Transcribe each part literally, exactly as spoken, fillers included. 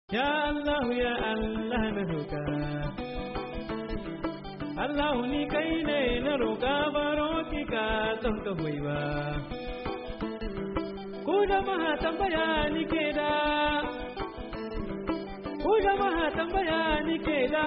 Ya Allah ya Allah na roƙa Allah ni kai ne na roƙa baro ki ka ton ka hoyi ba ku jama'a tambaya ni ke da ku jama'a tambaya ni ke da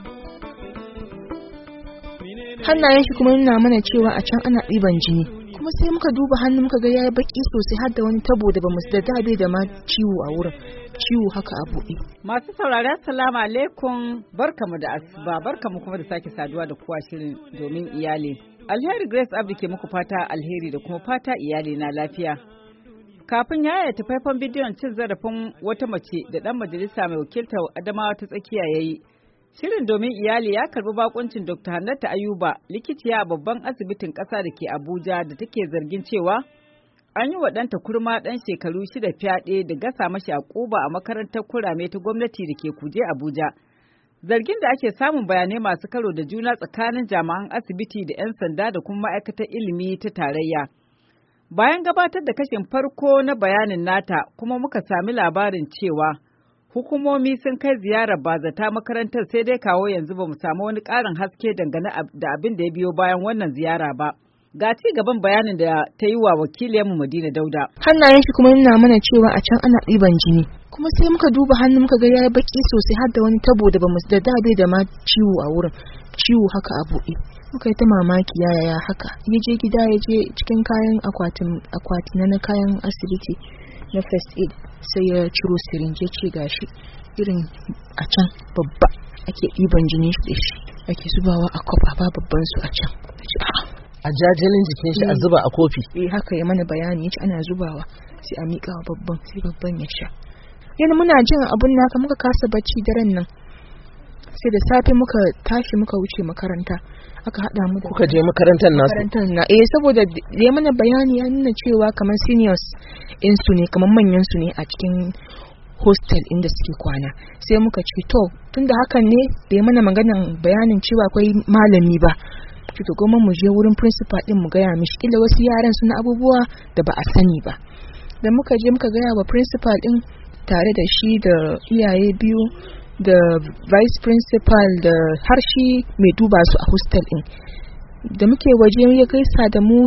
hannayen shi kuma nuna mana cewa a can ana ɗiban jini kuma sai muka duba hannu muka ga yayi baki sosai har da wani tabo da bamu da dabe da ma ciwo a wurin ciwo haka a buɗe. Masu saurari assalamu alaikum, barkamu da asuba, barkamu kuma da sake saduwa da kowa shirin domin iyali. Alheri Grace Abdi ke muku fata alheri da kuma fata iyali na lafiya. Kafin ya yayata faifan bidiyon cin zarafin wata mace da ɗan majalisa mai wakiltar Adamawa ta tsakiya ya yi, shirin domin iyali ya karbi bakuncin Dokta Hannatu Ayuba, likiciya a babban asibitin ƙasa da ke Abuja da take zargin cewa an yi wa ɗanta kurma ɗan shekaru shida fyaɗe da gasa mashi a ƙuba a makarantar kurame ta gwamnati da ke Kuje Abuja. Zargin da ake samun bayanai masu karo da juna tsakanin jami'an asibiti da 'yan sanda da kuma ma'aikatar ilimi ta tarayya. Bayan gabatar da kashin farko na bayanin nata kuma muka sami labarin cewa hukumomi sun kai ziyarar bazata makarantar sai dai kawo yanzu ba mu samu wani ƙarin haske dangane da abin da ya biyo bayan wannan ziyara ba. Ga ci gaban bayanin da ta yi wa wakiliyarmu Madina Dauda. Hannayen shi kuma nuna mana cewa a can ana ɗiban jini. Kuma sai muka duba hannu muka ga yayi baki sosai har da wani tabo da bamu da dabe da ma ciwo a wurin. Ciwo haka a buɗe. Muka yi ta mamaki yaya ya haka. Ya je gida ya je cikin kayan akwatin akwati na kayan asibiti na first aid sai ya ciro sirinje ce gashi irin a can babba ake ɗiban jini da shi ake zubawa a kwaf a ba babban su a can. A jajalin jikin shi a zuba a kofi. Eh haka ya mana bayani yace ana zubawa sai a mika wa babban sai babban ya sha. Yana muna jin abun naka muka kasa bacci daren nan. Sai da safe muka tashi muka wuce makaranta aka hada mu da kuka je makarantar nasu. Makarantar na eh saboda ya mana bayani ya nuna cewa kamar seniors in su ne kamar manyan su ne a cikin hostel inda suke kwana. Sai muka ce to tunda hakan ne bai mana maganan bayanin cewa akwai malami ba. To goma mu je wurin principal din mu gaya mishi kila wasu yaran suna abubuwa da ba a sani ba. Da muka je muka gaya wa principal din tare da shi da iyaye biyu da vice principal da har shi mai duba su a hostel din. Da muke waje ya gaisa da mu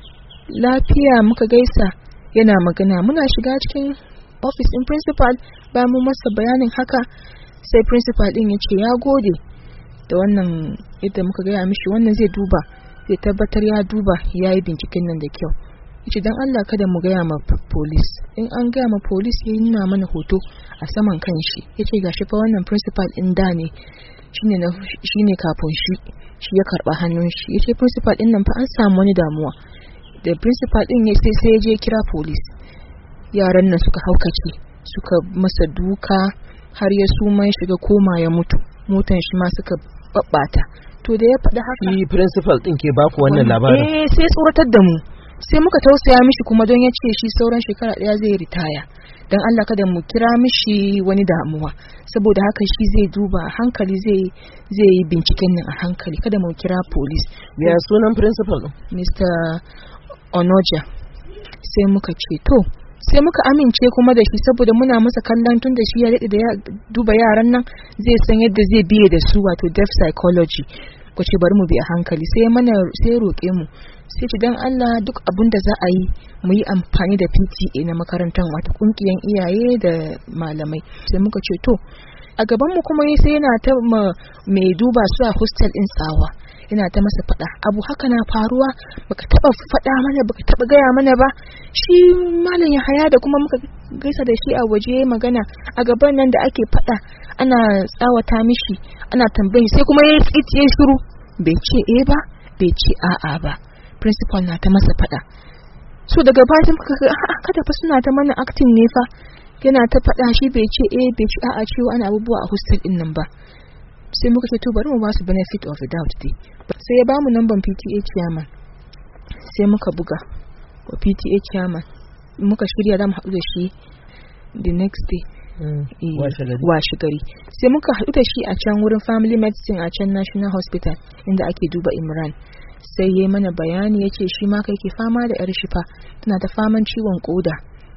lafiya muka gaisa yana magana muna shiga cikin office din principal bayan mu masa bayanin haka sai principal din ya ce ya gode da wannan yadda muka gaya mishi wannan zai duba zai tabbatar ya duba ya yi binciken nan da kyau. Yace dan Allah kada mu gaya ma police, in an gaya ma police ya nuna mana hoto a saman kan shi yace gashi fa wannan principal din da ne shine na shine kafin shi shi ya karba hannun shi yace principal din nan fa an samu wani damuwa da principal din ya sai sai ya je kira police yaran nan suka haukace suka masa duka har ya suma ya shiga koma ya mutu motan shi ma suka babbata. To da ya faɗi haka shi principal din ke baku wannan labarin eh sai tsoratar da mu sai muka tausaya mishi kuma don ya ce shi sauran shekara daya zai ritaya don Allah kada mu kira mishi wani damuwa saboda haka shi zai duba a hankali zai zai yi binciken nan a hankali kada mu kira police. Ya sunan principal din? Mister Onoja. Sai muka ce to sai muka amince kuma da shi saboda muna masa kallon tun da shi ya daɗe da ya duba yaran nan zai san yadda zai biye da su wato deaf psychology ko ce bari mu bi a hankali sai mana sai roƙe mu sai ci dan Allah duk abin da za a yi mu yi amfani da P T A na makarantar wato kungiyan iyaye da malamai. Sai muka ce to a gaban mu kuma sai yana ta mai duba su a hostel din tsawa yana ta masa fada abu haka na faruwa baka taba fada mana baka taba gaya mana ba. Shi malam ya haya da kuma muka gaisa da shi a waje magana a gaban nan da ake fada ana tsawata mishi ana tambayi sai kuma ya tsiye shiru bai ce eh ba bai ce a'a ba. Principal na ta masa fada so daga baya muka ga a'a kada fa suna ta mana acting ne fa yana ta fada shi bai ce eh bai ce a'a cewa ana abubuwa a hostel din nan ba. Sai muka ce to bari mu ba su benefit of the doubt dai sai ya ba mu number P T A chairman sai muka buga wa P T A chairman muka shirya za mu haɗu da shi the next day washe gari sai muka haɗu da shi a can wurin family medicine a can National Hospital inda ake duba Imran. Sai yayi mana bayani yace shi ma kai ke fama da yar shifa tana ta faman ciwon koda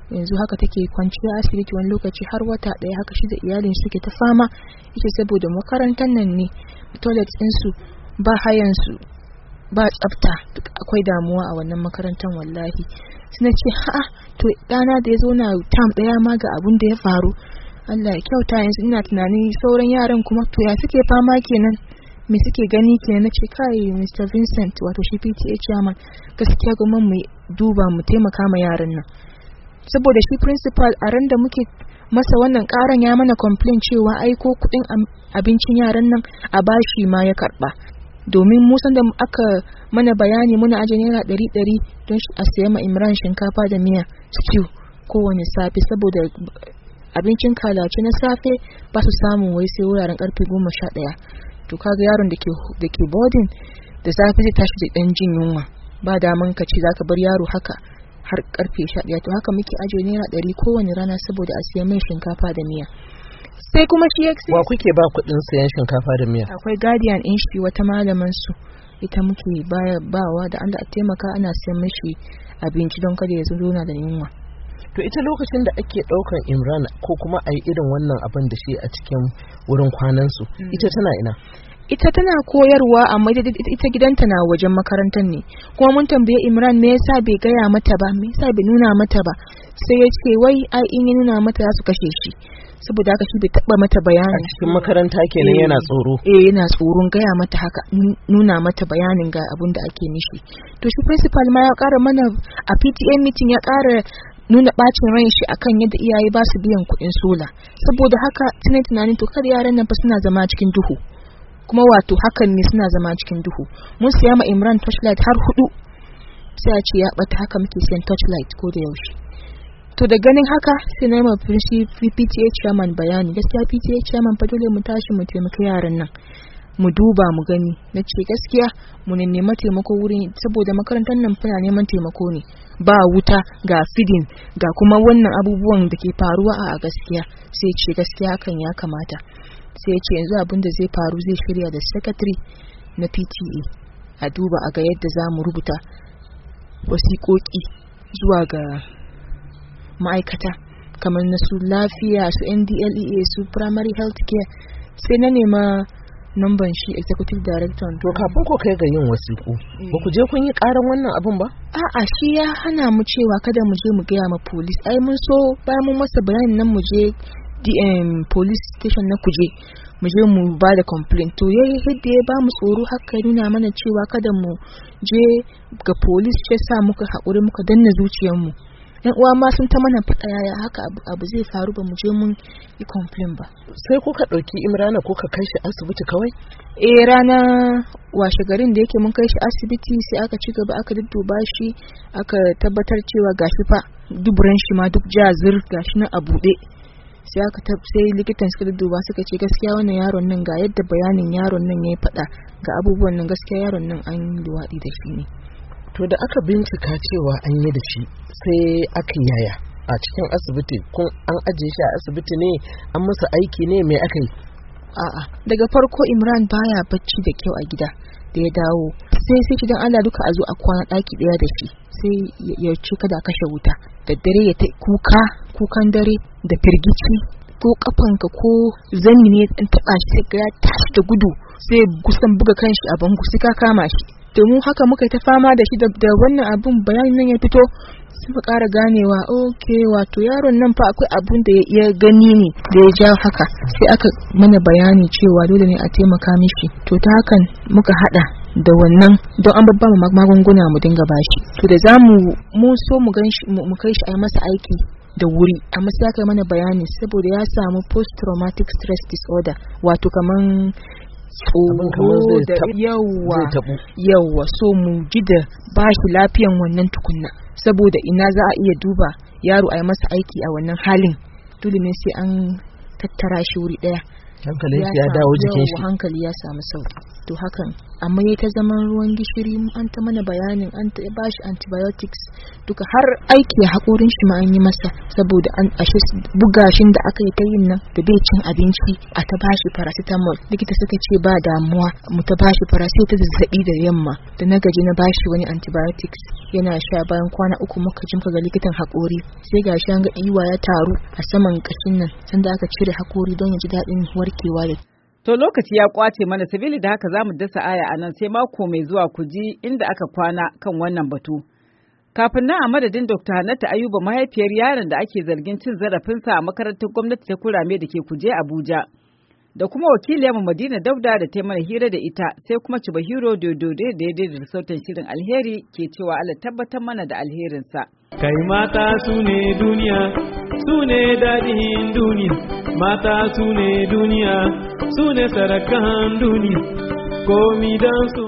yanzu haka take kwanciya asibiti wani lokaci har wata ɗaya haka shi da iyalin suke ta fama yace saboda makarantar nan ne toilet din su ba hayan su ba tsafta duk akwai damuwa a wannan makarantar wallahi suna ce ha to dana da ya zo na tam ɗaya ma ga abun da ya faru Allah ya kyauta yanzu ina tunani sauran yaran kuma to ya suke fama kenan me suke gani kenan nace kai Mister Vincent wato shi P T A chairman gaskiya kuma mu duba mu taimaka ma yaran nan saboda shi principal a ran da muke masa wannan karan ya mana complain cewa ai ko kudin abincin yaran nan a bashi ma ya karba domin mu san da aka mana bayani muna aje naira ɗari ɗari don a siya ma Imran shinkafa da miya stew kowane safe saboda abincin kalace na safe ba su samu wai sai wuraren karfe goma sha ɗaya to kaga yaron da ke da ke boarding da safe zai tashi da dan jin yunwa ba daman ka ce zaka bar yaro haka har karfe sha ɗaya to haka muke aje naira ɗari kowane rana saboda a siya mai shinkafa da miya sai kuma shi yaksi wa kuke ba kuɗin sayan shinkafa da miya akwai guardian din shi wata malaman su ita muke baya bawa da Allah a taimaka ana siyan mishi abinci don kada ya zo na da yunwa to ita lokacin da ake ɗaukan Imran ko kuma a yi irin wannan abin da shi a cikin wurin kwanansu mm. ita tana ina ita tana koyarwa amma ita gidanta na wajen makarantar ne kuma mun tambaye Imran me yasa bai gaya mata ba me yasa bai nuna mata ba sai ya ce wai ai in ya nuna mata za su kashe shi saboda haka shi bai taba mata bayani a cikin makaranta kenan yana tsoro eh yana tsoron gaya mata haka nuna mata bayanin ga abin da ake nishi to shi principal ma ya ƙara mana a P T A meeting ya ƙara nuna bacin ran shi akan yadda iyaye ba su biyan kuɗin sola saboda haka tunai tunanin to kar yaran nan fa suna zama cikin duhu kuma wato hakan ne suna zama cikin duhu mun siya ma Imran torchlight har hudu sai a ce ya bata haka muke siyan torchlight ko da yaushe to da ganin haka sai na ma P T A chairman bayani gaskiya P T A chairman fa dole mu tashi mu taimaka yaran nan mu duba mu gani na ce gaskiya mu nema taimako wurin saboda makarantar nan fana neman taimako ne ba wuta ga feeding ga kuma wannan abubuwan da ke faruwa a gaskiya sai ce gaskiya hakan ya kamata sai ya ce yanzu abin da zai faru zai shirya da secretary na P T A a duba a ga yadda za mu rubuta wasiƙoƙi zuwa ga ma'aikata kamar na su lafiya su N D L E A su primary health care sai na nema numban shi executive director to kafin ko kai ga yin wasiƙu ba ku je kun yi ƙaran wannan abun ba a'a shi ya hana mu cewa kada mu je mu gaya ma police ai mun so bayan mun masa bayanin nan mu je D M police station na kuje mu je mu ba da complaint to yayi hidda ya ba mu tsoro haka nuna mana cewa kada mu je ga police sai sa muka haƙuri muka danna zuciyarmu yan uwa ma sun ta mana faɗa yaya haka abu, abu zai faru ba mu je mun yi complain ba sai kuka ɗauki Imrana ko ka kai shi asibiti kawai eh rana washe garin da yake mun kai shi asibiti sai aka ci gaba aka dudduba shi aka tabbatar cewa gashi fa duburan shi ma duk jazir gashi na a buɗe sai aka tab sai likitan suka dudduba suka ce gaskiya wannan yaron nan ga yadda bayanin yaron nan yayi faɗa ga abubuwan nan gaskiya yaron nan an luwaɗi da shi ne to da aka bincika cewa an yi da shi sai aka yaya a cikin asibiti kun an ajiye shi a asibiti ne an masa aiki ne mai aka yi a'a daga farko Imran baya bacci da kyau a gida da ya dawo sai sai kidan Allah duka a zo a kwana daki daya da shi sai ya ce kada kashe wuta da dare ya ta kuka kukan dare da firgici ko kafanka ko zanni ne an taba shi sai ga ya tashi da gudu sai kusan buga kanshi a bango sai ka kama shi to mu haka muka ta fama da shi da wannan abun bayanin nan ya fito sai mu ƙara ganewa okay wato yaron nan fa akwai abun da ya gani ne da ya ja haka sai aka mana bayani cewa dole ne a taimaka mishi to ta hakan muka hada da wannan don an babba mu magunguna mu dinga bashi to da zamu mu so mu ganshi mu kai shi a masa aiki da wuri amma sai aka mana bayani saboda ya samu post traumatic stress disorder wato kaman tsoro da yawa yawa so mu ji da bashi lafiyan wannan tukunna saboda ina za a iya duba yaro a yi masa aiki a wannan halin dole ne sai an tattara shi wuri daya hankali ya dawo jikin shi hankali ya samu sauki to hakan amma ya ta zaman ruwan gishiri an ta mana bayanin an ta bashi antibiotics duka har aiki a haƙorin shi ma an yi masa saboda an ashe bugashin da aka yi ta yin nan da bai cin abinci a ta bashi paracetamol likita suka ce ba damuwa mu ta bashi paracetamol ta zazzabi da yamma da na gaji na bashi wani antibiotics yana sha bayan kwana uku muka jin ga likitan haƙori sai gashi an ga iwa ya taru a saman kashin nan sanda aka cire haƙori don ya ji daɗin warkewa da To lokaci ya kwace mana sabili da haka zamu dasa aya a nan sai mako mai zuwa ku ji inda aka kwana kan wannan batu. Kafin nan a madadin Dokta Hannatu Ayuba mahaifiyar yaron da ake zargin cin zarafinsa a makarantar gwamnati ta Kurame da ke Kuje Abuja. Da kuma wakiliyarmu Madina Dauda da ta mana hira da ita sai kuma Chibahiro Dodo da daidai da sautin shirin alheri ke cewa Allah tabbatar mana da alherinsa. Kai mata su ne duniya, su ne daɗin duniya, mata su ne duniya, su ne sarakan duniya, komi don su